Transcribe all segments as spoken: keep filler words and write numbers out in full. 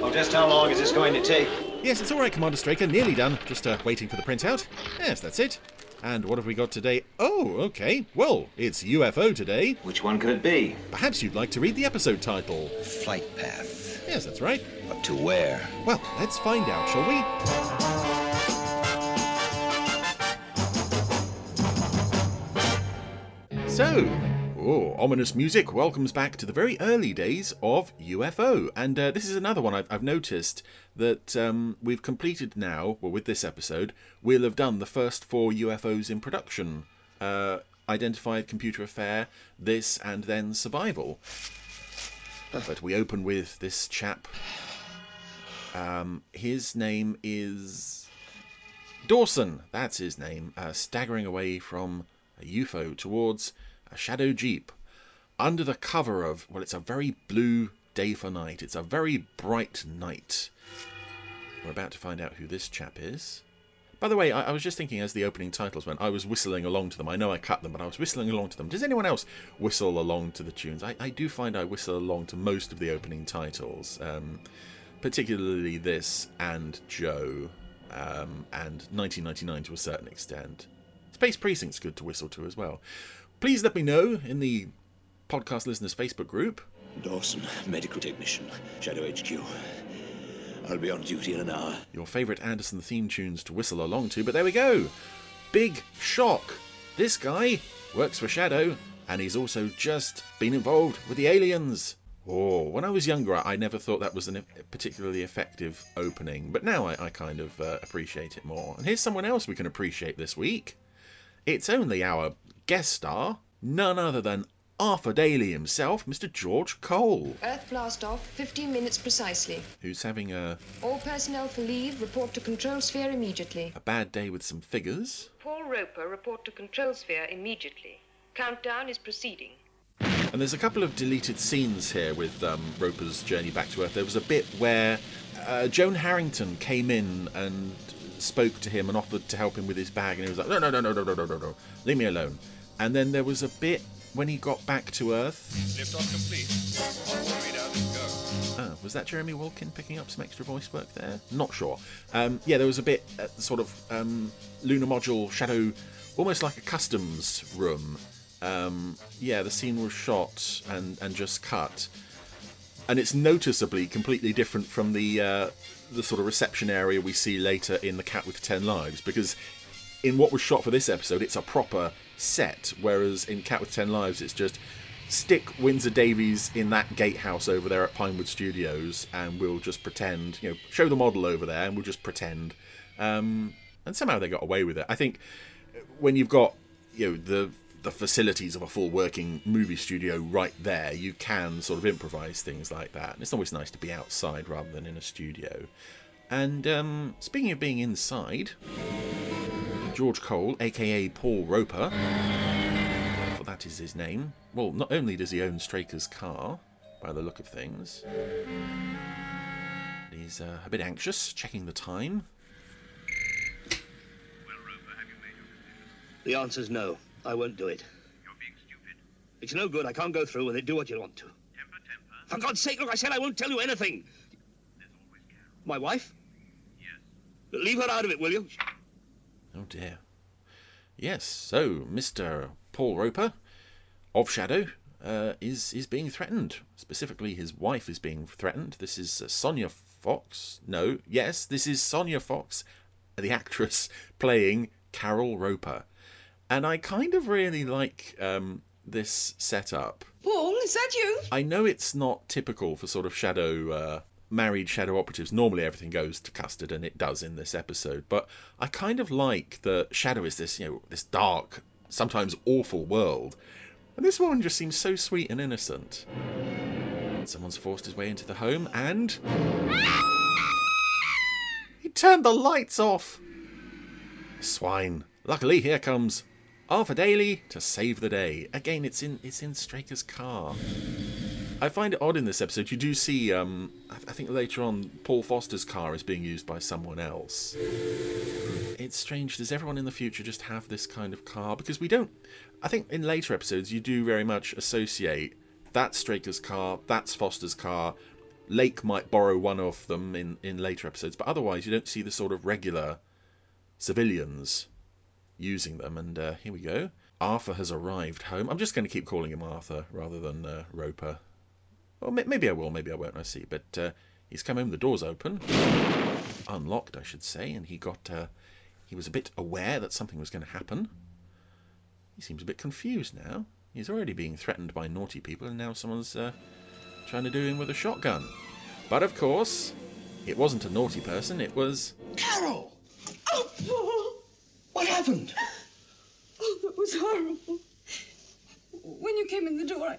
Well, just how long is this going to take? Yes, it's all right, Commander Straker. Nearly done. Just uh, waiting for the printout. Yes, that's it. And what have we got today? Oh, okay. Well, it's U F O today. Which one could it be? Perhaps you'd like to read the episode title. Flight path. Yes, that's right. But to where? Well, let's find out, shall we? So, oh, ominous music welcomes back to the very early days of U F O. And uh, this is another one I've, I've noticed that um, we've completed now, well, with this episode, we'll have done the first four U F Os in production. Uh, Identified, Computer Affair, this, and then Survival. But we open with this chap. Um, his name is Dawson. That's his name. Uh, staggering away from a U F O towards a shadow jeep under the cover of, well, it's a very blue day for night. It's a very bright night. We're about to find out who this chap is. By the way, I, I was just thinking as the opening titles went, I was whistling along to them. I know I cut them, but I was whistling along to them. Does anyone else whistle along to the tunes? I, I do find I whistle along to most of the opening titles, um, particularly this and Joe, um, and nineteen ninety-nine to a certain extent. Space Precinct's good to whistle to as well. Please let me know in the podcast listeners Facebook group. Dawson, medical technician, Shadow H Q. I'll be on duty in an hour. Your favourite Anderson theme tunes to whistle along to, but there we go. Big shock. This guy works for Shadow, and he's also just been involved with the aliens. Oh, when I was younger, I never thought that was a particularly effective opening, but now I, I kind of uh, appreciate it more. And here's someone else we can appreciate this week. It's only our guest star, none other than Arthur Daly himself, Mister George Cole. Earth blast off, fifteen minutes precisely. Who's having a... All personnel for leave, report to control sphere immediately. A bad day with some figures. Paul Roper, report to control sphere immediately. Countdown is proceeding. And there's a couple of deleted scenes here with um, Roper's journey back to Earth. There was a bit where uh, Joan Harrington came in and spoke to him and offered to help him with his bag, and he was like, no, no, no, no, no, no, no, no, no, leave me alone. And then there was a bit when he got back to Earth. Lift off complete. All three down and go. Oh, was that Jeremy Wilkin picking up some extra voice work there? Not sure. Um, yeah, there was a bit at the sort of um, lunar module shadow, almost like a customs room. Um, yeah, the scene was shot and, and just cut. And it's noticeably completely different from the uh, the sort of reception area we see later in The Cat with Ten Lives, because in what was shot for this episode, it's a proper set, whereas in Cat with Ten Lives, it's just stick Windsor Davies in that gatehouse over there at Pinewood Studios, and we'll just pretend, you know, show the model over there, and we'll just pretend. Um, and somehow they got away with it. I think when you've got, you know, the the facilities of a full working movie studio right there, you can sort of improvise things like that. And it's always nice to be outside rather than in a studio. And um, speaking of being inside, George Cole, aka Paul Roper, for that is his name. Well, not only does he own Straker's car, by the look of things, he's uh, a bit anxious, checking the time. Well, Roper, have you made your decision? The answer's no. I won't do it. You're being stupid. It's no good. I can't go through with it. Do what you want to. Temper, temper. For God's sake, look, I said I won't tell you anything. There's always Carol. My wife? Yes. Leave her out of it, will you? Oh dear. Yes, so Mister Paul Roper of Shadow uh, is is being threatened. Specifically, his wife is being threatened. This is uh, Sonia Fox. No, yes, this is Sonia Fox, the actress playing Carol Roper. And I kind of really like um, this setup. Paul, is that you? I know it's not typical for sort of Shadow... Uh, married Shadow operatives. Normally everything goes to custard, and it does in this episode, but I kind of like that Shadow is this, you know, this dark, sometimes awful world, and this one just seems so sweet and innocent. Someone's forced his way into the home, and he turned the lights off. Swine. Luckily, here comes Arthur Daly to save the day. Again, it's in it's in Straker's car. I find it odd in this episode. You do see, um, I, th- I think later on, Paul Foster's car is being used by someone else. It's strange. Does everyone in the future just have this kind of car? Because we don't... I think in later episodes, you do very much associate that's Straker's car, that's Foster's car, Lake might borrow one of them in, in later episodes, but otherwise you don't see the sort of regular civilians using them. And uh, here we go. Arthur has arrived home. I'm just going to keep calling him Arthur rather than uh, Roper. Well, maybe I will, maybe I won't, I see. But uh, he's come home, the door's open. Unlocked, I should say, and he got... Uh, he was a bit aware that something was going to happen. He seems a bit confused now. He's already being threatened by naughty people, and now someone's... Uh, trying to do him with a shotgun. But of course, it wasn't a naughty person, it was... Carol! Oh, Paul! What happened? Oh, that was horrible. When you came in the door, I,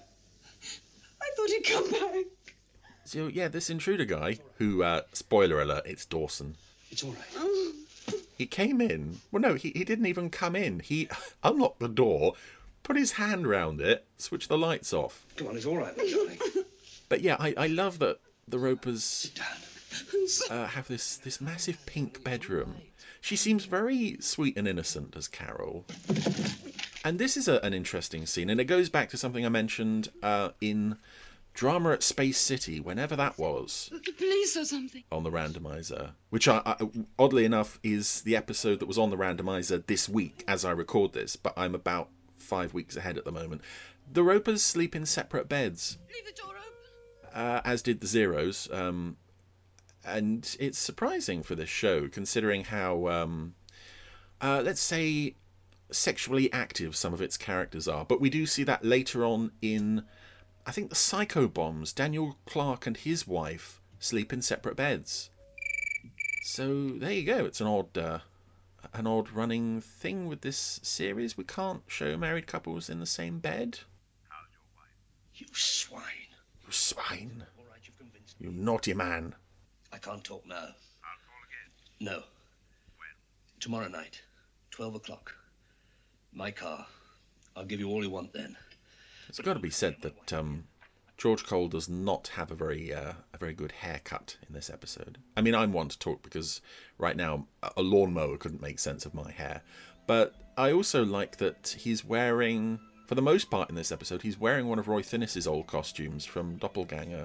I thought he'd come back. So, yeah, this intruder guy, who, uh, spoiler alert, it's Dawson. It's all right. Oh. He came in. Well, no, he, he didn't even come in. He unlocked the door, put his hand round it, switched the lights off. Come on, it's all right, my darling. But yeah, I, I love that the Ropers Sit down. uh, have this, this massive pink bedroom. She seems very sweet and innocent as Carol. And this is a, an interesting scene, and it goes back to something I mentioned uh, in Drama at Space City, whenever that was. The police or something. On the randomizer. Which, I, I, oddly enough, is the episode that was on the randomizer this week, as I record this, but I'm about five weeks ahead at the moment. The Ropers sleep in separate beds. Leave the door open. Uh, as did the Zeros, um, and it's surprising for this show, considering how, um, uh, let's say, sexually active some of its characters are. But we do see that later on in, I think, the Psycho Bombs. Daniel Clark and his wife sleep in separate beds. So there you go. It's an odd, uh, an odd running thing with this series. We can't show married couples in the same bed. How's your wife? You swine. You swine. All right, you've convinced me. You naughty man. I can't talk now. I'll call again. No. When? Tomorrow night, twelve o'clock. My car. I'll give you all you want then. It's got to be said that um, George Cole does not have a very uh, a very good haircut in this episode. I mean, I'm one to talk because right now a lawnmower couldn't make sense of my hair. But I also like that he's wearing, for the most part in this episode, he's wearing one of Roy Thinnis's old costumes from Doppelganger.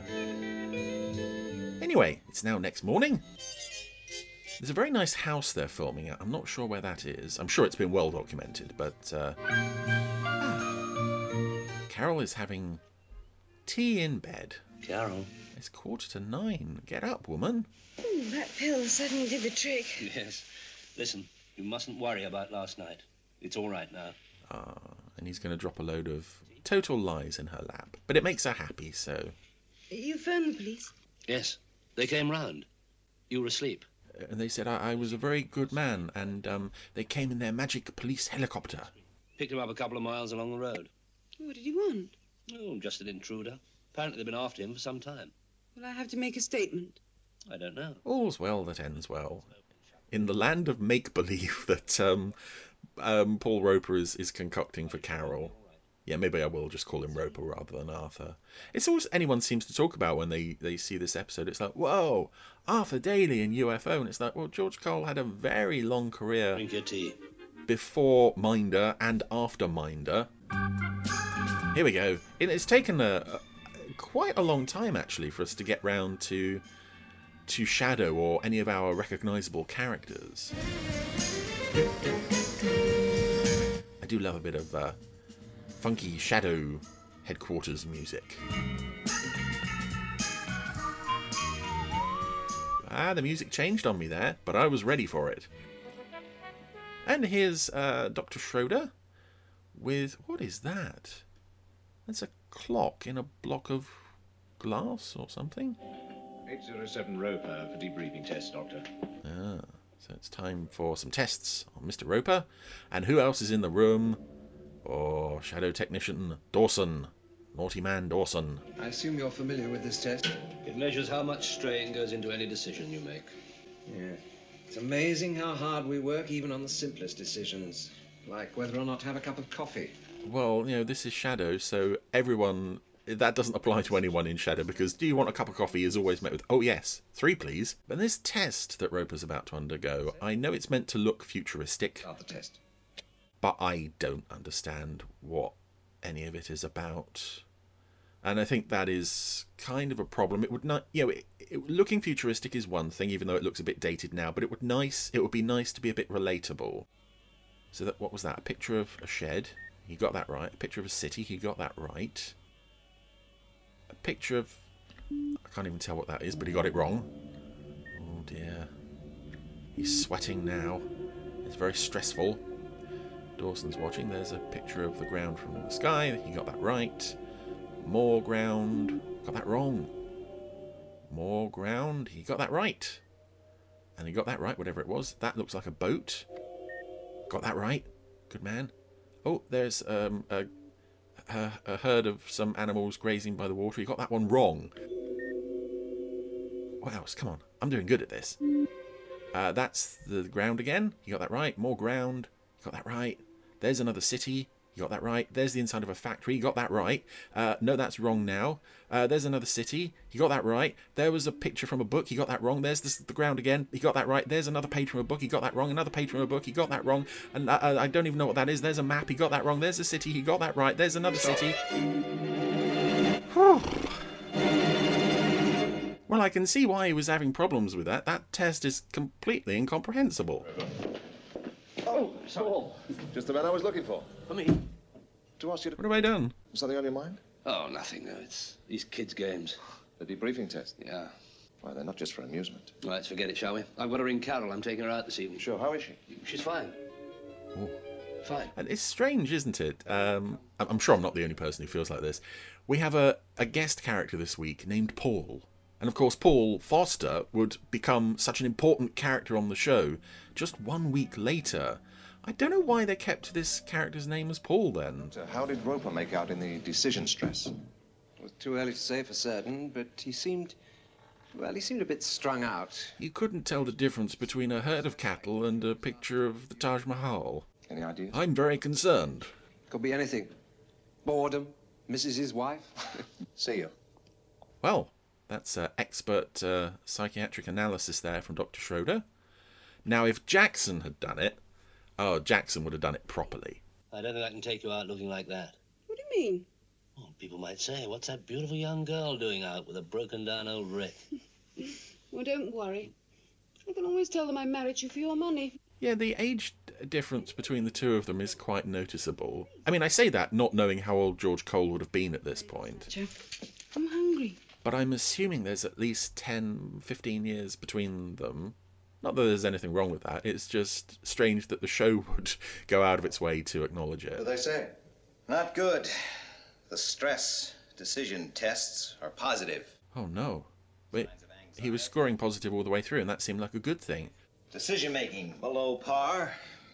Anyway, it's now next morning. There's a very nice house they're filming at. I'm not sure where that is. I'm sure it's been well documented, but... Uh, Carol is having tea in bed. Carol? It's quarter to nine. Get up, woman. Ooh, that pill certainly did the trick. Yes. Listen, you mustn't worry about last night. It's all right now. Ah, and he's going to drop a load of total lies in her lap. But it makes her happy, so... You phoned the police? Yes. They came round. You were asleep. And they said I, I was a very good man, and um, they came in their magic police helicopter. Picked him up a couple of miles along the road. What did he want? Oh, just an intruder. Apparently they've been after him for some time. Will I have to make a statement? I don't know. All's well that ends well. In the land of make-believe that um, um, Paul Roper is, is concocting for Carol. Yeah, maybe I will just call him Roper rather than Arthur. It's always anyone seems to talk about when they, they see this episode. It's like, whoa, Arthur Daly in U F O. And it's like, well, George Cole had a very long career Drink your tea. before Minder and after Minder. Here we go. It, it's taken a, a quite a long time, actually, for us to get round to to Shadow or any of our recognisable characters. I do love a bit of uh, funky Shadow headquarters music. Ah, the music changed on me there, but I was ready for it. And here's uh, Doctor Schroeder with... what is that? That's a clock in a block of glass or something? eight oh seven Roper for debriefing test, Doctor. Ah, so it's time for some tests on Mister Roper. And who else is in the room? Oh, Shadow Technician Dawson. Naughty man Dawson. I assume you're familiar with this test? It measures how much straying goes into any decision you make. Yeah. It's amazing how hard we work even on the simplest decisions, like whether or not to have a cup of coffee. Well, you know, this is Shadow, so everyone... that doesn't apply to anyone in Shadow, because do you want a cup of coffee is always met with, oh yes, three please. But this test that Roper's about to undergo, I know it's meant to look futuristic, Start the test. but I don't understand what any of it is about. And I think that is kind of a problem. It would not, you know, it, it, looking futuristic is one thing, even though it looks a bit dated now. But it would nice. It would be nice to be a bit relatable. So that, what was that? A picture of a shed. He got that right. A picture of a city. He got that right. A picture of, I can't even tell what that is, but he got it wrong. Oh dear. He's sweating now. It's very stressful. Dawson's watching. There's a picture of the ground from the sky. He got that right. More ground. Got that wrong. More ground. He got that right. And he got that right, whatever it was. That looks like a boat. Got that right. Good man. Oh, there's um, a, a, a herd of some animals grazing by the water. He got that one wrong. What else? Come on. I'm doing good at this. Uh, that's the ground again. You got that right. More ground. You got that right. There's another city. You got that right. There's the inside of a factory. You got that right. Uh, no, that's wrong now. Uh, there's another city. You got that right. There was a picture from a book. You got that wrong. There's this, the ground again. You got that right. There's another page from a book. You got that wrong. Another page from a book. You got that wrong. And uh, I don't even know what that is. There's a map. He got that wrong. There's a city. He got that right. There's another city. Well, I can see why he was having problems with that. That test is completely incomprehensible. Oh, Saul. Just the man I was looking for. For me? To ask you to... What have I done? Something on your mind? Oh, nothing. No, it's these kids' games. The debriefing test? Yeah. Why, they're not just for amusement. Well, let's forget it, shall we? I've got to ring Carol. I'm taking her out this evening. Sure, how is she? She's fine. Ooh. Fine. And it's strange, isn't it? Um, I'm I'm sure I'm not the only person who feels like this. We have a, a guest character this week named Paul. And of course, Paul Foster would become such an important character on the show just one week later. I don't know why they kept this character's name as Paul then. So how did Roper make out in the decision stress? It was too early to say for certain, but he seemed... Well, he seemed a bit strung out. You couldn't tell the difference between a herd of cattle and a picture of the Taj Mahal. Any ideas? I'm very concerned. Could be anything. Boredom. Misses his wife. See you. Well, that's uh, expert uh, psychiatric analysis there from Doctor Schroeder. Now, if Jackson had done it, oh, Jackson would have done it properly. I don't think I can take you out looking like that. What do you mean? Well, people might say, what's that beautiful young girl doing out with a broken-down old wreck? Well, don't worry. I can always tell them I married you for your money. Yeah, the age difference between the two of them is quite noticeable. I mean, I say that not knowing how old George Cole would have been at this point. Jeff, I'm hungry. But I'm assuming there's at least ten, fifteen years between them. Not that there's anything wrong with that. It's just strange that the show would go out of its way to acknowledge it. What do they say? Not good. The stress decision tests are positive. Oh, no. Wait, he was scoring positive all the way through, and that seemed like a good thing. Decision-making below par.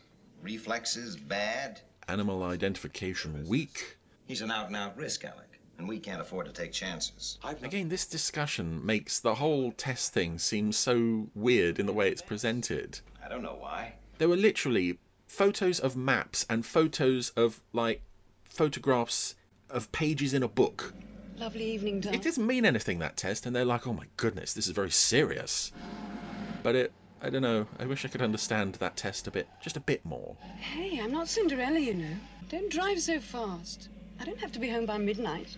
Reflexes bad. Animal identification weak. He's an out-and-out risk, Alec, and we can't afford to take chances. Again, this discussion makes the whole test thing seem so weird in the way it's presented. I don't know why. There were literally photos of maps and photos of, like, photographs of pages in a book. Lovely evening, Tom. It doesn't mean anything, that test, and they're like, oh my goodness, this is very serious. But it, I don't know, I wish I could understand that test a bit, just a bit more. Hey, I'm not Cinderella, you know. Don't drive so fast. I don't have to be home by midnight.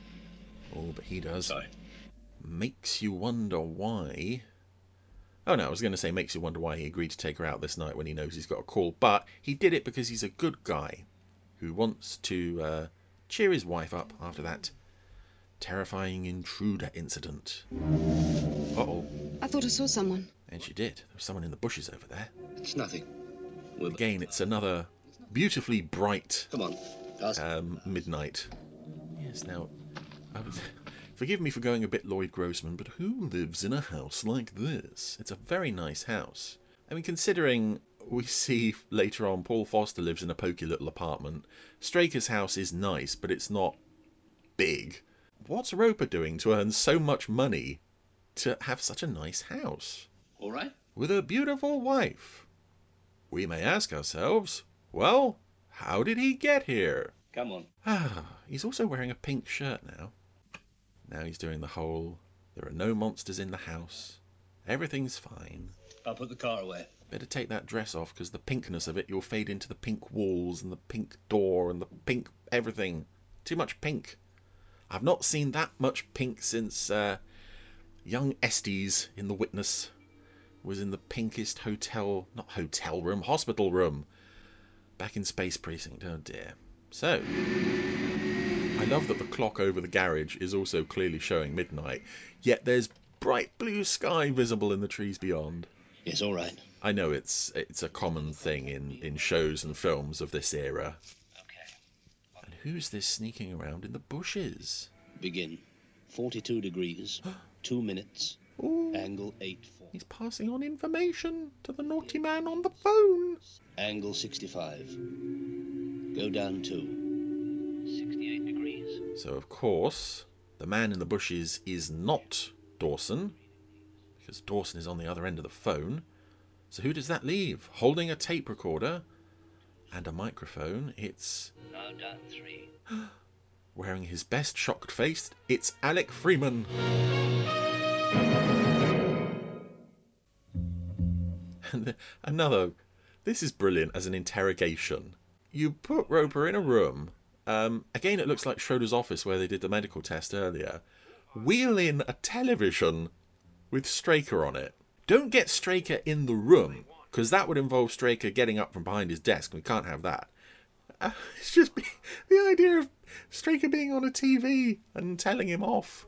Oh, but he does. Sorry. Makes you wonder why... Oh no, I was going to say makes you wonder why he agreed to take her out this night when he knows he's got a call, but he did it because he's a good guy who wants to uh, cheer his wife up after that terrifying intruder incident. Uh-oh. I thought I saw someone. And she did. There was someone in the bushes over there. It's nothing. We're... Again, it's another beautifully bright Come on. Ask... um, midnight. Yes, now, I was... forgive me for going a bit Lloyd Grossman, but who lives in a house like this? It's a very nice house. I mean, considering we see later on Paul Foster lives in a poky little apartment, Straker's house is nice, but it's not big. What's Roper doing to earn so much money to have such a nice house? All right. With a beautiful wife. We may ask ourselves, well, how did he get here? Come on. Ah, he's also wearing a pink shirt now. Now he's doing the whole, there are no monsters in the house. Everything's fine. I'll put the car away. Better take that dress off, because the pinkness of it, you'll fade into the pink walls and the pink door and the pink everything. Too much pink. I've not seen that much pink since uh, young Estes in The Witness was in the pinkest hotel, not hotel room, hospital room, back in Space Precinct. Oh dear. So, I love that the clock over the garage is also clearly showing midnight, yet there's bright blue sky visible in the trees beyond. Yes, all right. I know it's it's a common thing in, in shows and films of this era. Okay. And who's this sneaking around in the bushes? Begin. forty-two degrees, two minutes, Ooh. angle eight four. He's passing on information to the naughty man on the phone. Angle sixty-five. Go down two. sixty-eight degrees. So, of course, the man in the bushes is not Dawson, because Dawson is on the other end of the phone. So who does that leave? Holding a tape recorder and a microphone, it's... Now down three. Wearing his best shocked face, it's Alec Freeman. And another... This is brilliant as an interrogation. You put Roper in a room. Um, again, it looks like Schroeder's office where they did the medical test earlier. Wheel in a television with Straker on it. Don't get Straker in the room, because that would involve Straker getting up from behind his desk. We can't have that. Uh, it's just be, the idea of Straker being on a T V and telling him off.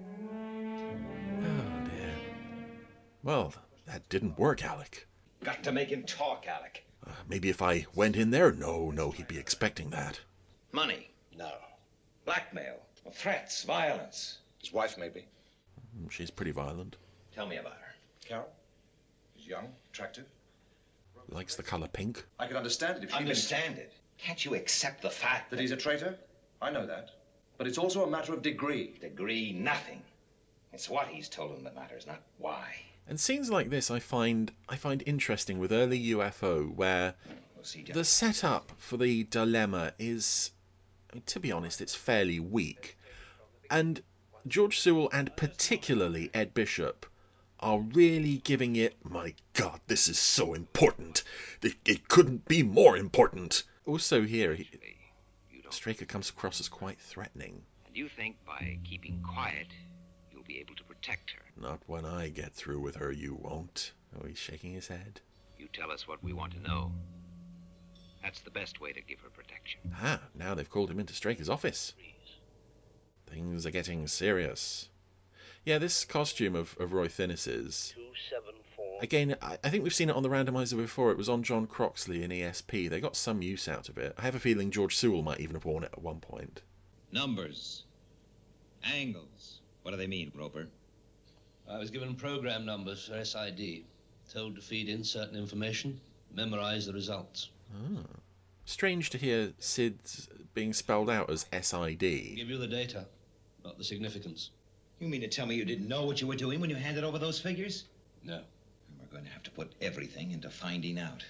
Oh dear. Well, that didn't work, Alec. Got to make him talk, Alec. Uh, maybe if I went in there? No, no, he'd be expecting that. Money. No. Blackmail. Threats. Violence. His wife, maybe. She's pretty violent. Tell me about her. Carol? She's young, attractive. Likes the colour pink. I could understand it if she Understand it? Can't you accept the fact that he's a traitor? I know that. But it's also a matter of degree. Degree nothing. It's what he's told him that matters, not why. And scenes like this I find I find interesting with early U F O, where We'll see, the setup for the dilemma is, I mean, to be honest, it's fairly weak. And George Sewell and particularly Ed Bishop are really giving it, my God, this is so important. It, it couldn't be more important. Also here, he, Straker comes across as quite threatening. And you think by keeping quiet, you'll be able to protect her. Not when I get through with her, you won't. Oh, he's shaking his head. You tell us what we want to know. That's the best way to give her protection. Ah, now they've called him into Straker's office. Things are getting serious. Yeah, this costume of, of Roy Thinnis's... two seven four. Again, I, I think we've seen it on the randomizer before. It was on John Croxley in E S P. They got some use out of it. I have a feeling George Sewell might even have worn it at one point. Numbers. Angles. What do they mean, Roper? I was given program numbers for S I D. Told to feed in certain information, memorize the results. Ah. Strange to hear Sid being spelled out as S I D. Give you the data, not the significance. You mean to tell me you didn't know what you were doing when you handed over those figures? No. And we're going to have to put everything into finding out.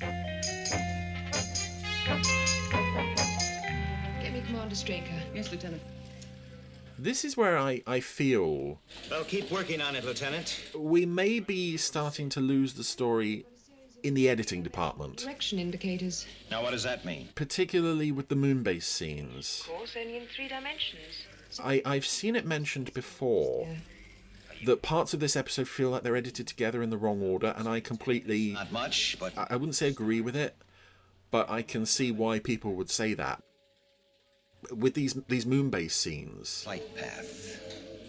Get me Commander Straker. Yes, Lieutenant. This is where I, I feel Well, keep working on it, Lieutenant. we may be starting to lose the story in the editing department. Direction indicators. Now, what does that mean? Particularly with the moonbase scenes. Of course, only in three dimensions. I, I've seen it mentioned before that parts of this episode feel like they're edited together in the wrong order, and I completely... Not much, but... I, I wouldn't say agree with it, but I can see why people would say that. With these these moonbase scenes... Flight path.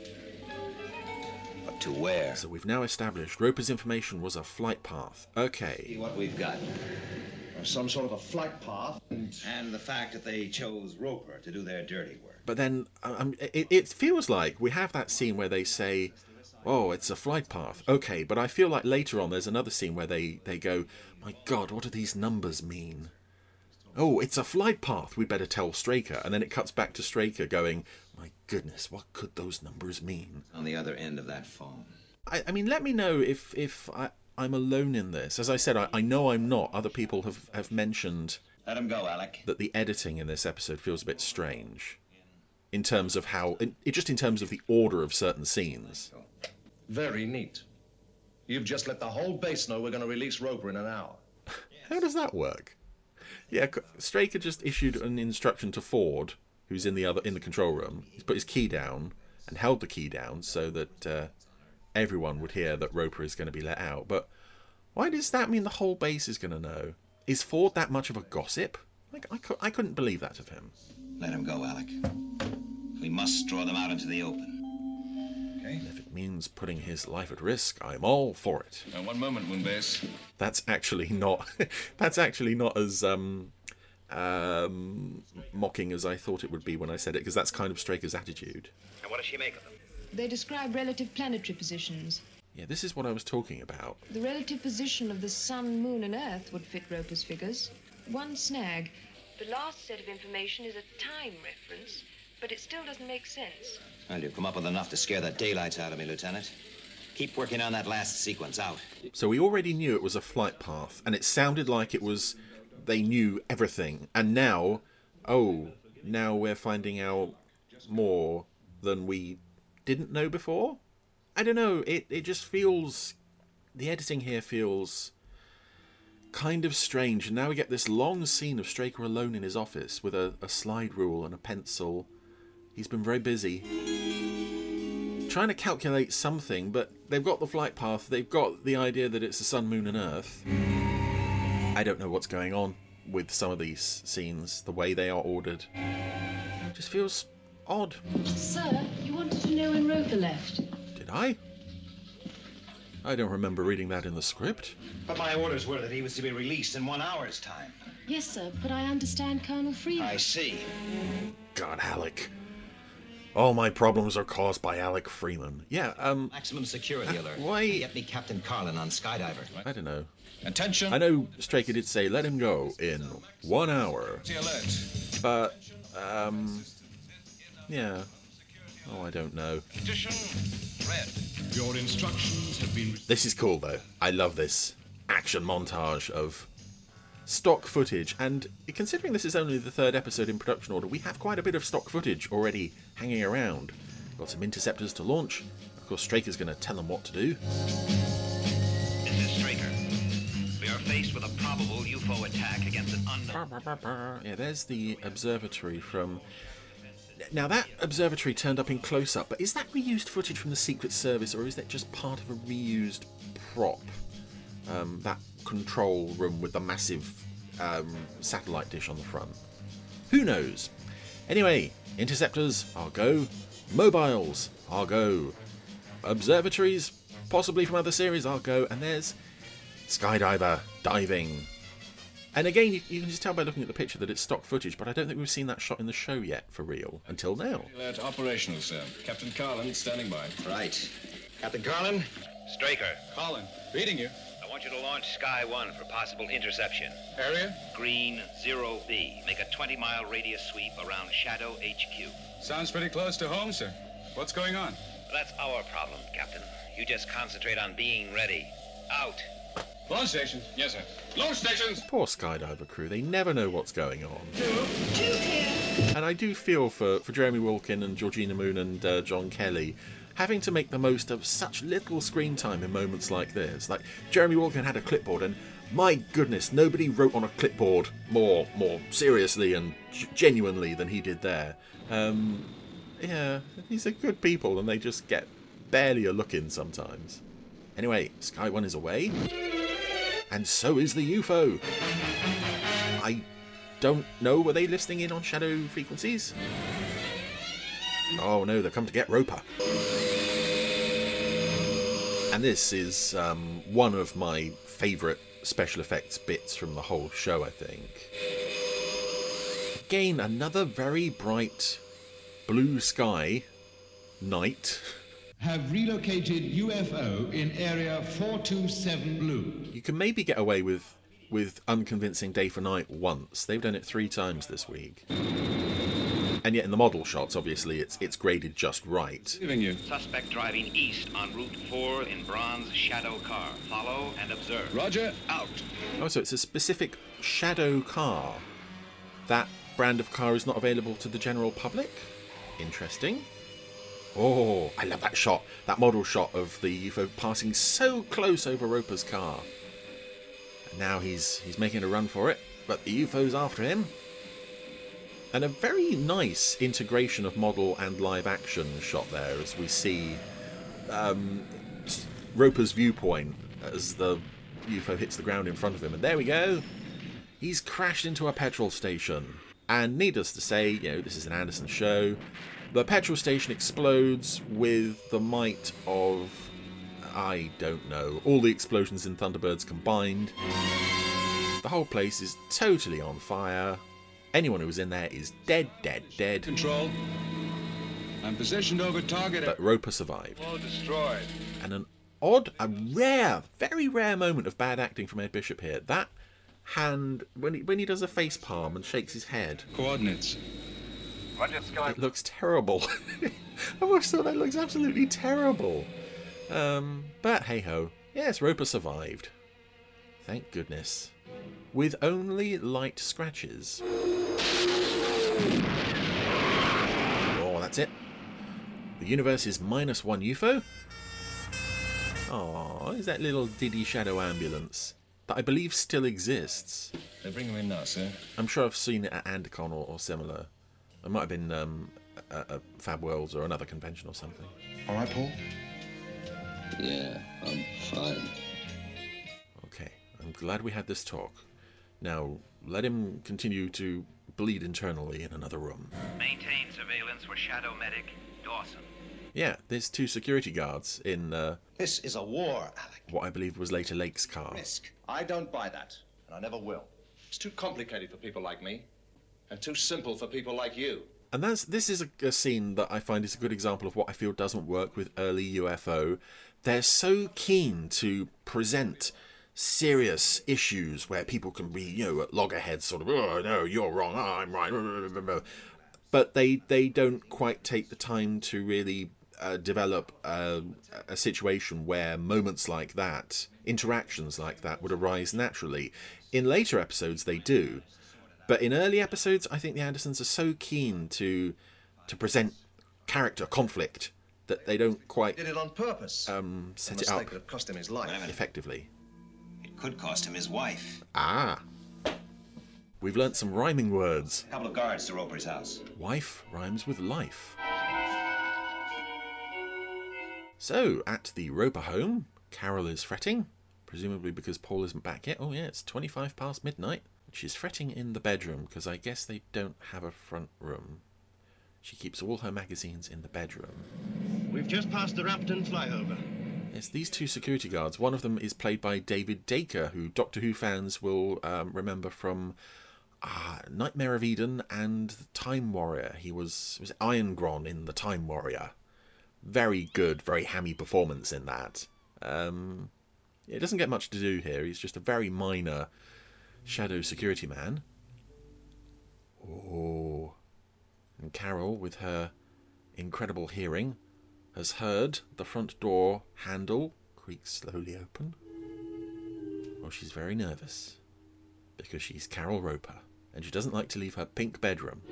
But to where? So we've now established Roper's information was a flight path. Okay. See what we've got. Or some sort of a flight path. And, and the fact that they chose Roper to do their dirty work. But then um, it, it feels like we have that scene where they say, oh, it's a flight path. Okay, but I feel like later on there's another scene where they, they go, my God, what do these numbers mean? Oh, it's a flight path. We'd better tell Straker. And then it cuts back to Straker going, my goodness, what could those numbers mean? On the other end of that phone. I, I mean, let me know if, if I, I'm alone in this. As I said, I, I know I'm not. Other people have, have mentioned... Let him go, Alec. ...that the editing in this episode feels a bit strange. In terms of how... It, just in terms of the order of certain scenes. very neat. You've just let the whole base know we're going to release Roper in an hour. How does that work? Yeah, Straker just issued an instruction to Ford, who's in the other in the control room. He's put his key down and held the key down so that uh, everyone would hear that Roper is going to be let out. But why does that mean the whole base is going to know? Is Ford that much of a gossip? Like, I, cu I couldn't believe that of him. Let him go, Alec. We must draw them out into the open. Okay. And if it means putting his life at risk, I'm all for it. Now, one moment, Moonbase. That's actually not. That's actually not as um, um, mocking as I thought it would be when I said it, because that's kind of Straker's attitude. And what does she make of them? They describe relative planetary positions. Yeah, this is what I was talking about. The relative position of the Sun, Moon, and Earth would fit Roper's figures. One snag. The last set of information is a time reference, but it still doesn't make sense. Well, you've come up with enough to scare the daylights out of me, Lieutenant. Keep working on that last sequence out. So we already knew it was a flight path, and it sounded like it was... they knew everything. And now, oh, now we're finding out more than we didn't know before? I don't know, it, it just feels... the editing here feels kind of strange. And now we get this long scene of Straker alone in his office with a, a slide rule and a pencil. He's been very busy trying to calculate something, but they've got the flight path, they've got the idea that it's the Sun, Moon and Earth. I don't know what's going on with some of these scenes, the way they are ordered. It just feels odd. Sir, you wanted to know when Roper left. Did I? I don't remember reading that in the script. But my orders were that he was to be released in one hour's time. Yes, sir, but I understand Colonel Freeman. I see. God, Alec. All my problems are caused by Alec Freeman. Yeah, um... Maximum security uh, alert. Why... Get me Captain Carlin on Skydiver. I don't know. Attention. I know Straker did say, let him go in one hour. Alert. But, um... yeah. Oh, I don't know. Condition red. Your instructions have been... This is cool, though. I love this action montage of stock footage. And considering this is only the third episode in production order, we have quite a bit of stock footage already hanging around. Got some interceptors to launch. Of course, Straker's going to tell them what to do. This is Straker. We are faced with a probable U F O attack against an unknown... Yeah, there's the observatory from... Now, that observatory turned up in close-up, but is that reused footage from the Secret Service, or is that just part of a reused prop? Um, that control room with the massive um, satellite dish on the front. Who knows? Anyway, interceptors are go. Mobiles are go. Observatories, possibly from other series, are go. And there's Skydiver diving. And again, you, you can just tell by looking at the picture that it's stock footage, but I don't think we've seen that shot in the show yet, for real, until now. Alert operational, sir. Captain Carlin standing by. Right. Captain Carlin? Straker. Carlin, reading you. I want you to launch Sky One for possible interception. Area? Green zero B. Make a twenty mile radius sweep around Shadow H Q. Sounds pretty close to home, sir. What's going on? That's our problem, Captain. You just concentrate on being ready. Out. Launch stations. Yes, sir. Launch stations! Poor Skydiver crew, they never know what's going on. And I do feel for, for Jeremy Wilkin and Georgina Moon and uh, John Kelly having to make the most of such little screen time in moments like this. Like, Jeremy Wilkin had a clipboard, and my goodness, nobody wrote on a clipboard more more seriously and g genuinely than he did there. Um, yeah, these are good people, and they just get barely a look in sometimes. Anyway, Sky One is away. And so is the U F O. I don't know, were they listening in on shadow frequencies? Oh no, they've come to get Roper. And this is um, one of my favourite special effects bits from the whole show, I think. Again, another very bright blue sky night. Have relocated U F O in area four two seven blue. You can maybe get away with with unconvincing day for night once. They've done it three times this week. And yet in the model shots, obviously, it's it's graded just right. You. Suspect driving east on Route four in bronze shadow car. Follow and observe. Roger, out. Oh, so it's a specific shadow car. That brand of car is not available to the general public? Interesting. Oh, I love that shot. That model shot of the U F O passing so close over Roper's car. And now he's he's making a run for it, but the U F O's after him. And a very nice integration of model and live action shot there as we see um, Roper's viewpoint as the U F O hits the ground in front of him. And there we go. He's crashed into a petrol station. And needless to say, you know, this is an Anderson show. The petrol station explodes with the might of, I don't know, all the explosions in Thunderbirds combined. The whole place is totally on fire. Anyone who was in there is dead, dead, dead. Control. I'm positioned over target. But Roper survived. All destroyed. And an odd, a rare, very rare moment of bad acting from Ed Bishop here. That hand, when he, when he does a face palm and shakes his head. Coordinates. Roger, Sky. It looks terrible. I always thought that looks absolutely terrible. Um, but hey-ho. Yes, Roper survived. Thank goodness. With only light scratches. Oh, that's it. The universe is minus one U F O. Oh, is that little Diddy Shadow ambulance that I believe still exists. They bring him in now, sir. I'm sure I've seen it at Andicon or, or similar. It might have been um, a, a Fab Worlds or another convention or something. All right, Paul? Yeah, I'm fine. Okay, I'm glad we had this talk. Now, let him continue to bleed internally in another room. Maintain surveillance for Shadow Medic Dawson. Yeah, there's two security guards in uh, This is a war, Alec. what I believe was later Lake's car. Risk. I don't buy that, and I never will. It's too complicated for people like me, and too simple for people like you. And that's this is a, a scene that I find is a good example of what I feel doesn't work with early U F O. They're so keen to present serious issues where people can be, you know, at loggerheads, sort of, oh, no, you're wrong, oh, I'm right. But they, they don't quite take the time to really uh, develop uh, a situation where moments like that, interactions like that, would arise naturally. In later episodes, they do. But in early episodes, I think the Andersons are so keen to to present character conflict that they don't quite Did it on purpose. um, set The it up mistake could have cost him his life. effectively. It could cost him his wife. Ah. We've learnt some rhyming words. A couple of guards to Roper's house. Wife rhymes with life. So, at the Roper home, Carol is fretting, presumably because Paul isn't back yet. Oh yeah, it's twenty-five past midnight. She's fretting in the bedroom, because I guess they don't have a front room. She keeps all her magazines in the bedroom. We've just passed the Rampton flyover. Yes, these two security guards. One of them is played by David Dacre, who Doctor Who fans will um, remember from uh, Nightmare of Eden and The Time Warrior. He was, was Iron Gron in The Time Warrior. Very good, very hammy performance in that. Um, it doesn't get much to do here. He's just a very minor shadow security man. Oh. And Carol, with her incredible hearing, has heard the front door handle creak slowly open. Well, she's very nervous, because she's Carol Roper, and she doesn't like to leave her pink bedroom.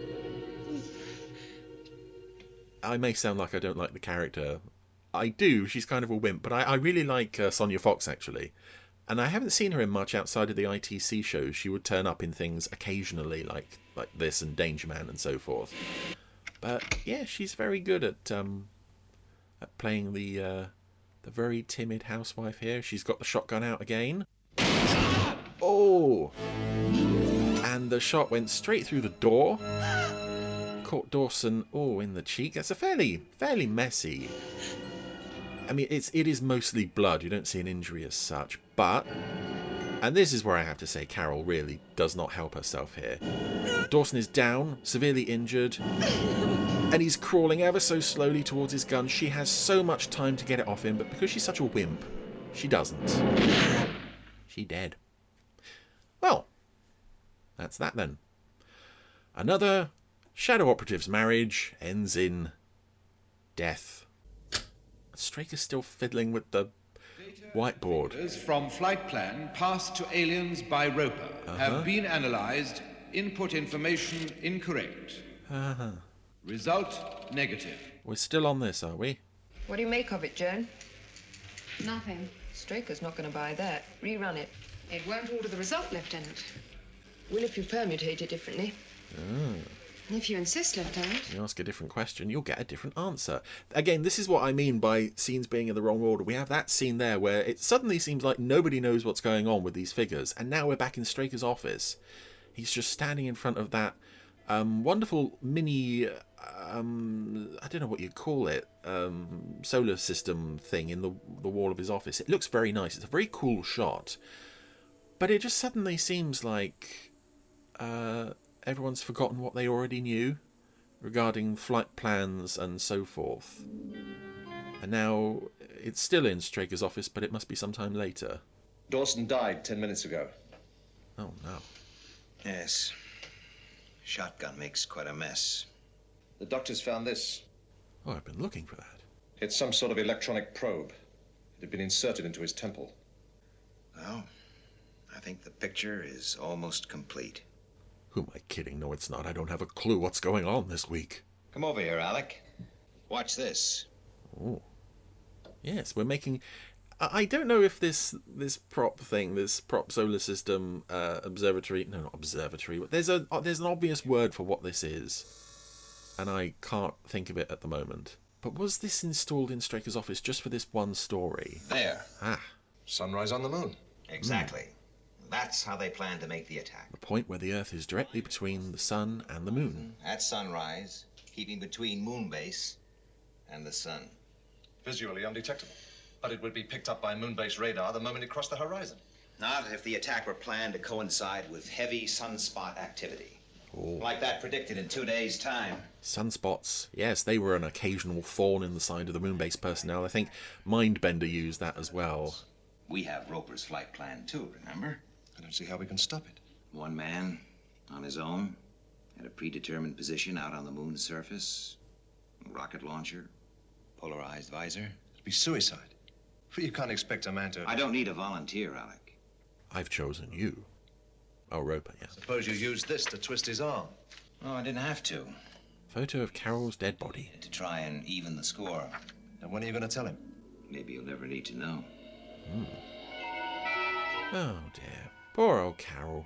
I may sound like I don't like the character. I do, she's kind of a wimp, but I, I really like uh, Sonia Fox, actually. And I haven't seen her in much outside of the I T C shows. She would turn up in things occasionally, like like this and Danger Man and so forth. But yeah, she's very good at um, at playing the uh, the very timid housewife here. She's got the shotgun out again. Oh! And the shot went straight through the door. Caught Dawson, oh, in the cheek. That's a fairly fairly messy. I mean, it's it is mostly blood. You don't see an injury as such, but, and this is where I have to say Carol really does not help herself here. Dawson is down, severely injured, and he's crawling ever so slowly towards his gun. She has so much time to get it off him, but because she's such a wimp, she doesn't. She dead. Well, that's that then. Another Shadow Operative's marriage ends in death. Straker's still fiddling with the whiteboard. From flight plan passed to aliens by Roper Uh-huh. have been analysed. Input information incorrect. Uh-huh. Result negative. We're still on this, are we? What do you make of it, Joan? Nothing. Straker's not going to buy that. Rerun it. It won't alter the result, Lieutenant. Will if you permutate it differently. Ah. If you insist, Lieutenant. You ask a different question, you'll get a different answer. Again, this is what I mean by scenes being in the wrong order. We have that scene there where it suddenly seems like nobody knows what's going on with these figures, and now we're back in Straker's office. He's just standing in front of that um, wonderful mini, um, I don't know what you'd call it, um, solar system thing in the, the wall of his office. It looks very nice. It's a very cool shot. But it just suddenly seems like uh, everyone's forgotten what they already knew regarding flight plans and so forth. And now it's still in Straker's office, but it must be sometime later. Dawson died ten minutes ago. Oh, no. Yes. Shotgun makes quite a mess. The doctors found this. Oh, I've been looking for that. It's some sort of electronic probe. It had been inserted into his temple. Well, I think the picture is almost complete. Who am I kidding? No, it's not. I don't have a clue what's going on this week. Come over here, Alec. Watch this. Oh. Yes, we're making... I don't know if this this prop thing, this prop solar system uh, observatory... No, not observatory. But there's, a, there's an obvious word for what this is. And I can't think of it at the moment. But was this installed in Straker's office just for this one story? There. Ah. Sunrise on the moon. Exactly. Mm. That's how they plan to make the attack. The point where the Earth is directly between the sun and the moon. At sunrise, keeping between Moonbase and the sun. Visually undetectable. But it would be picked up by Moonbase radar the moment it crossed the horizon. Not if the attack were planned to coincide with heavy sunspot activity. Oh. Like that predicted in two days' time. Sunspots. Yes, they were an occasional thorn in the side of the Moonbase personnel. I think Mindbender used that as well. We have Roper's flight plan too, remember? I don't see how we can stop it. One man, on his own, at a predetermined position out on the moon's surface. Rocket launcher, polarized visor. It'd be suicide. But you can't expect a man to... I don't need a volunteer, Alec. I've chosen you. Oh, Roper, yeah. Suppose you used this to twist his arm. Oh, I didn't have to. Photo of Carol's dead body. To try and even the score. And when are you going to tell him? Maybe you'll never need to know. Hmm. Oh, dear. Poor old Carol.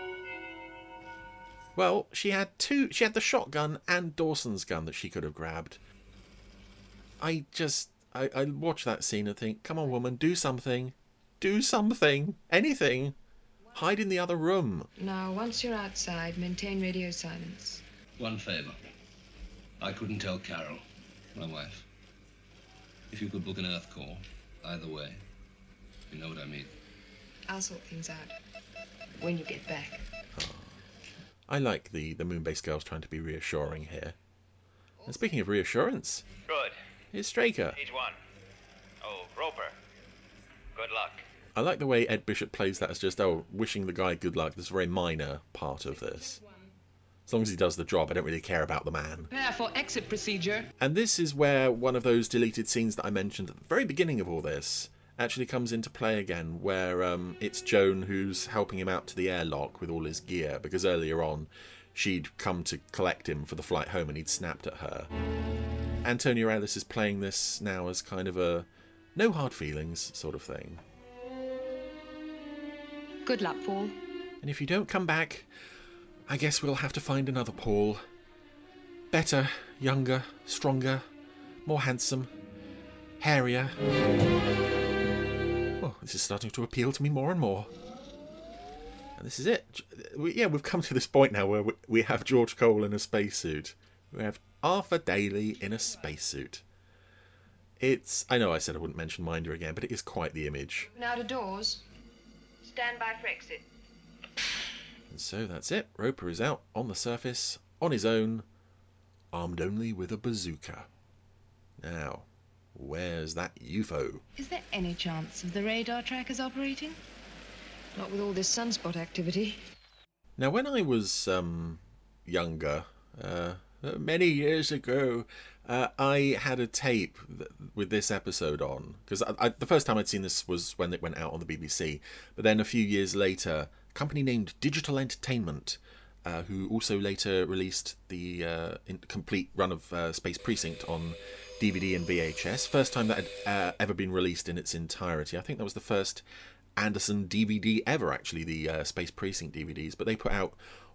Well, she had two... She had the shotgun and Dawson's gun that she could have grabbed. I just... I, I watch that scene and think, come on, woman, do something. Do something. Anything. Hide in the other room. Now, once you're outside, maintain radio silence. One favour. I couldn't tell Carol, my wife. If you could book an Earth call, either way. You know what I mean. I'll sort things out. When you get back. Oh. I like the, the Moonbase girls trying to be reassuring here. And speaking of reassurance... Good. Here's Straker. Each one. Oh, Roper. Good luck. I like the way Ed Bishop plays that as just, oh, wishing the guy good luck. This is a very minor part of this. As long as he does the job, I don't really care about the man. Prepare for exit procedure. And this is where one of those deleted scenes that I mentioned at the very beginning of all this actually comes into play again, where um, it's Joan who's helping him out to the airlock with all his gear, because earlier on she'd come to collect him for the flight home and he'd snapped at her. Antonia Ellis is playing this now as kind of a no hard feelings sort of thing. Good luck, Paul. And if you don't come back, I guess we'll have to find another Paul. Better, younger, stronger, more handsome, hairier. Oh, this is starting to appeal to me more and more. And this is it. We, yeah, we've come to this point now where we, we have George Cole in a spacesuit. We have Arthur Daly in a spacesuit. It's... I know I said I wouldn't mention Minder again, but it is quite the image. Out of doors. Stand by for exit. And so that's it. Roper is out on the surface, on his own, armed only with a bazooka. Now, where's that U F O? Is there any chance of the radar trackers operating? Not with all this sunspot activity. Now, when I was um, younger, uh, many years ago, uh, I had a tape th with this episode on. Because I, I, the first time I'd seen this was when it went out on the B B C. But then a few years later, a company named Digital Entertainment, uh, who also later released the uh, in complete run of uh, Space Precinct on D V D and V H S. First time that had uh, ever been released in its entirety. I think that was the first Anderson D V D ever, actually, the uh, Space Precinct D V Ds. But they put out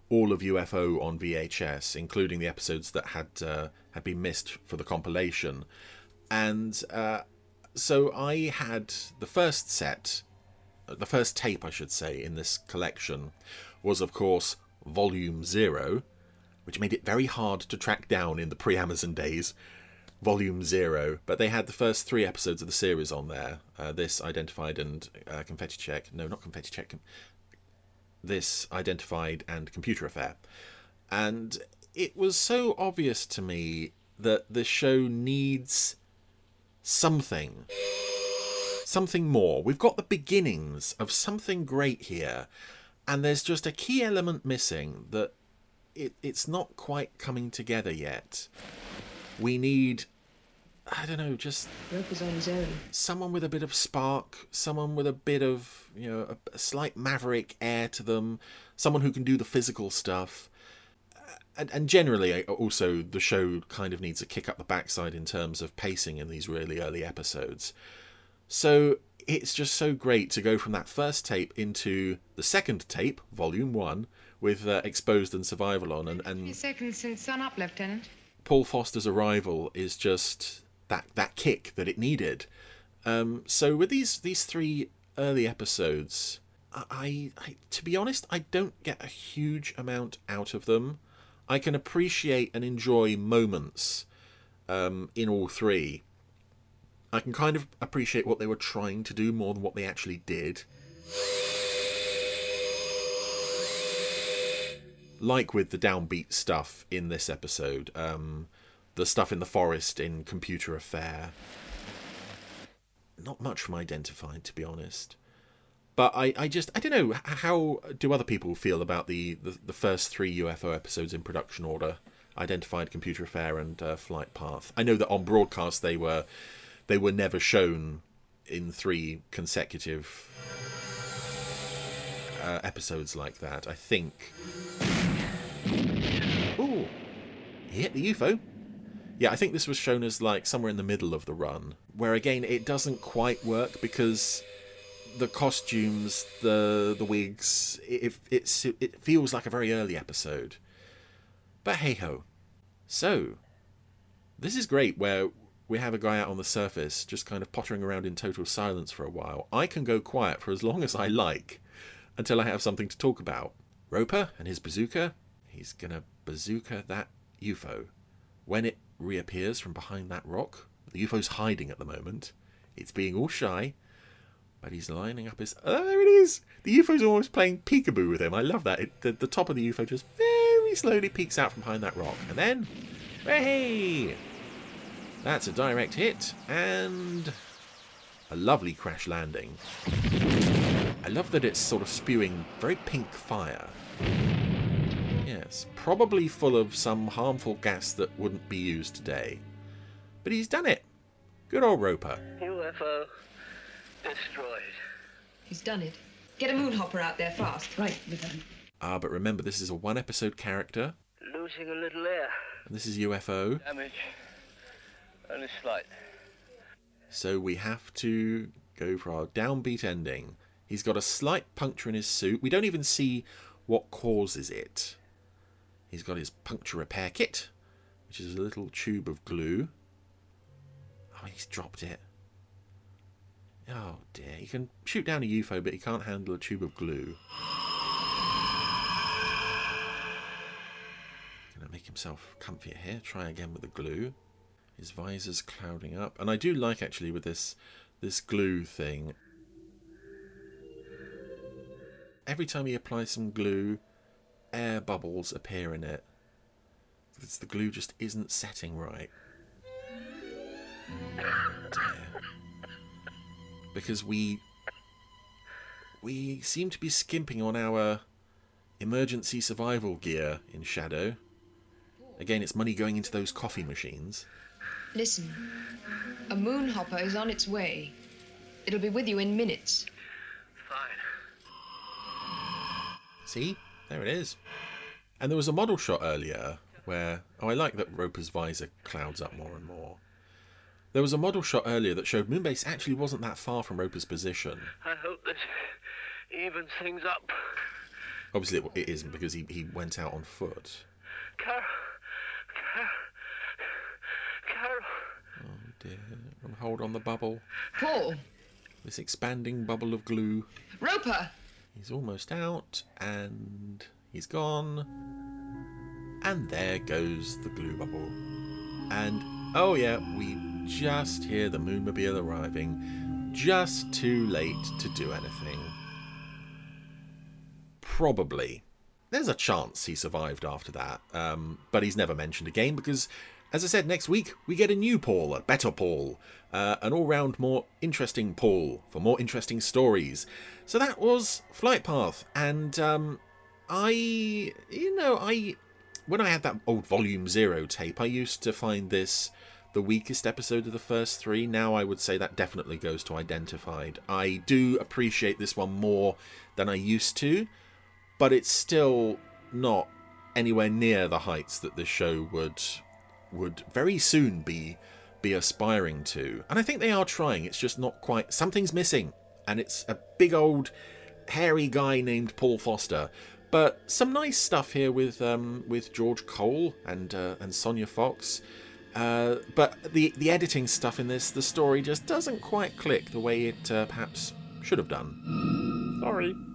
all of U F O on V H S, including the episodes that had uh, had been missed for the compilation. And uh, so I had the first set, the first tape, I should say, in this collection was, of course, Volume Zero, which made it very hard to track down in the pre-Amazon days. Volume Zero, but they had the first three episodes of the series on there. Uh, this Identified and uh, Confetti Check. No, not Confetti Check. This Identified and Computer Affair. And it was so obvious to me that the show needs something. Something more. We've got the beginnings of something great here, and there's just a key element missing that it, it's not quite coming together yet. We need, I don't know, just Roper's on his own. Someone with a bit of spark, someone with a bit of, you know, a, a slight maverick air to them, someone who can do the physical stuff. And, and generally, also, the show kind of needs a kick up the backside in terms of pacing in these really early episodes. So it's just so great to go from that first tape into the second tape, Volume One, with uh, Exposed and Survival on, and, and Few seconds since sun up, Lieutenant. Paul Foster's arrival is just that that kick that it needed. Um, so with these these three early episodes, I, I to be honest, I don't get a huge amount out of them. I can appreciate and enjoy moments um, in all three. I can kind of appreciate what they were trying to do more than what they actually did. Like with the downbeat stuff in this episode, um, the stuff in the forest in Computer Affair. Not much from Identified, to be honest. But I, I just, I don't know, how do other people feel about the, the, the first three U F O episodes in production order? Identified, Computer Affair, and uh, Flight Path. I know that on broadcast they were, they were never shown in three consecutive uh, episodes like that, I think. Ooh, he hit the U F O. Yeah, I think this was shown as like somewhere in the middle of the run, where again it doesn't quite work because the costumes, the the wigs, it it's it feels like a very early episode. But hey ho. So this is great, where we have a guy out on the surface just kind of pottering around in total silence for a while. I can go quiet for as long as I like until I have something to talk about. Roper and his bazooka. He's gonna bazooka that U F O. When it reappears from behind that rock, the U F O's hiding at the moment. It's being all shy, but he's lining up his... Oh, there it is! The U F O's almost playing peekaboo with him. I love that. It, the, the top of the U F O just very slowly peeks out from behind that rock. And then... Hey! That's a direct hit, and a lovely crash landing. I love that it's sort of spewing very pink fire. Yes, probably full of some harmful gas that wouldn't be used today. But he's done it. Good old Roper. U F O destroyed. He's done it. Get a moonhopper out there fast. Right, Lieutenant. Ah, but remember, this is a one-episode character. Losing a little air. And this is U F O. Damage. Only slight. So we have to go for our downbeat ending. He's got a slight puncture in his suit. We don't even see what causes it. He's got his puncture repair kit, which is a little tube of glue. Oh, he's dropped it. Oh dear. He can shoot down a U F O, but he can't handle a tube of glue. Gonna make himself comfier here. Try again with the glue. His visor's clouding up. And I do like, actually, with this this glue thing, every time he applies some glue, air bubbles appear in it. It's the glue just isn't setting right. Oh dear. Because we we seem to be skimping on our emergency survival gear in Shadow. Again, it's money going into those coffee machines. Listen, a moonhopper is on its way. It'll be with you in minutes. Fine. See? There it is. And there was a model shot earlier where... Oh, I like that Roper's visor clouds up more and more. There was a model shot earlier that showed Moonbase actually wasn't that far from Roper's position. I hope this evens things up. Obviously, it, it isn't because he, he went out on foot. Carol. Carol. Carol. Oh dear. Hold on the bubble. Paul. This expanding bubble of glue. Roper. He's almost out, and he's gone. And there goes the glue bubble. And, oh yeah, we just hear the Moonmobile arriving. Just too late to do anything. Probably. There's a chance he survived after that, um, but he's never mentioned again because, as I said, next week we get a new Paul, a better Paul, uh, an all-round more interesting Paul for more interesting stories. So that was Flight Path, and um, I, you know, I, when I had that old Volume Zero tape, I used to find this the weakest episode of the first three. Now I would say that definitely goes to Identified. I do appreciate this one more than I used to, but it's still not anywhere near the heights that this show would would very soon be be aspiring to. And I think they are trying. It's just not quite. Something's missing, and it's a big old hairy guy named Paul Foster. But some nice stuff here with um, with George Cole and uh, and Sonia Fox. Uh, but the the editing stuff in this, the story just doesn't quite click the way it uh, perhaps should have done. Sorry.